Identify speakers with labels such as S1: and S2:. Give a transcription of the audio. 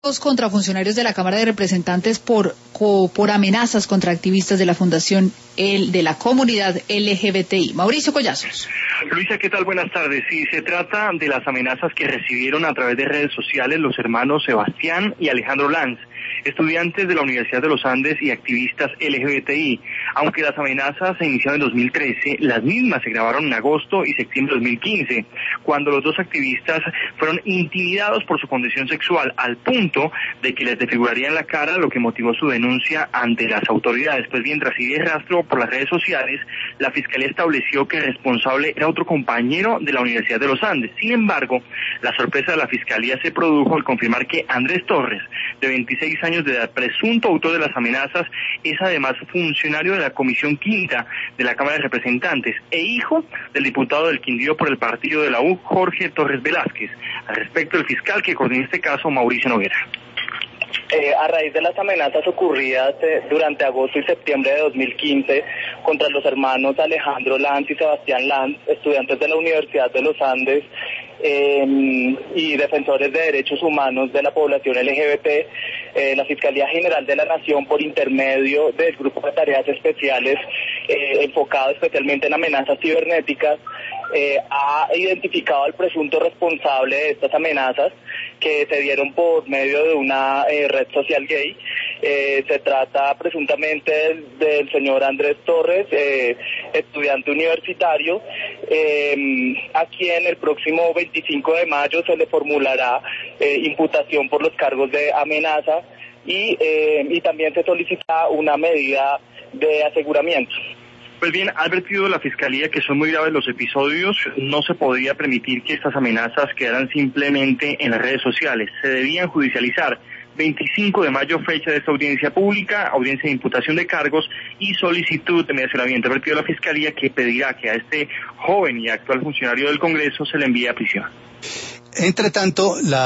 S1: Contra funcionarios de la Cámara de Representantes por amenazas contra activistas de la Fundación de la Comunidad LGBTI. Mauricio Collazos.
S2: Luisa, ¿qué tal? Buenas tardes. Sí, se trata de las amenazas que recibieron a través de redes sociales los hermanos Sebastián y Alejandro Lanz, estudiantes de la Universidad de los Andes y activistas LGBTI. Aunque las amenazas se iniciaron en 2013, las mismas se grabaron en agosto y septiembre de 2015, cuando los dos activistas fueron intimidados por su condición sexual, al punto de que les desfigurarían la cara, lo que motivó su denuncia ante las autoridades. Pues bien, tras seguir el rastro por las redes sociales, la Fiscalía estableció que el responsable era otro compañero de la Universidad de los Andes. Sin embargo, la sorpresa de la Fiscalía se produjo al confirmar que Andrés Torres, de 26 años de edad, presunto autor de las amenazas, es además funcionario de la Comisión Quinta de la Cámara de Representantes e hijo del diputado del Quindío por el partido de la U, Jorge Torres Velázquez. Al respecto, el fiscal que coordina este caso, Mauricio Noguera.
S3: A raíz de las amenazas ocurridas durante agosto y septiembre de 2015 contra los hermanos Alejandro Lanz y Sebastián Lanz, estudiantes de la Universidad de los Andes y defensores de derechos humanos de la población LGBT, la Fiscalía General de la Nación, por intermedio del Grupo de Tareas Especiales enfocado especialmente en amenazas cibernéticas, ha identificado al presunto responsable de estas amenazas que se dieron por medio de una red social gay. Se trata presuntamente del señor Andrés Torres, estudiante universitario, a quien el próximo 25 de mayo se le formulará imputación por los cargos de amenaza y también se solicita una medida de aseguramiento.
S2: Pues bien, ha advertido la Fiscalía que son muy graves los episodios, no se podría permitir que estas amenazas quedaran simplemente en las redes sociales, se debían judicializar. 25 de mayo, fecha de esta audiencia pública, audiencia de imputación de cargos y solicitud de mediacionamiento. Ha advertido la Fiscalía que pedirá que a este joven y actual funcionario del Congreso se le envíe a prisión.
S4: Entre tanto,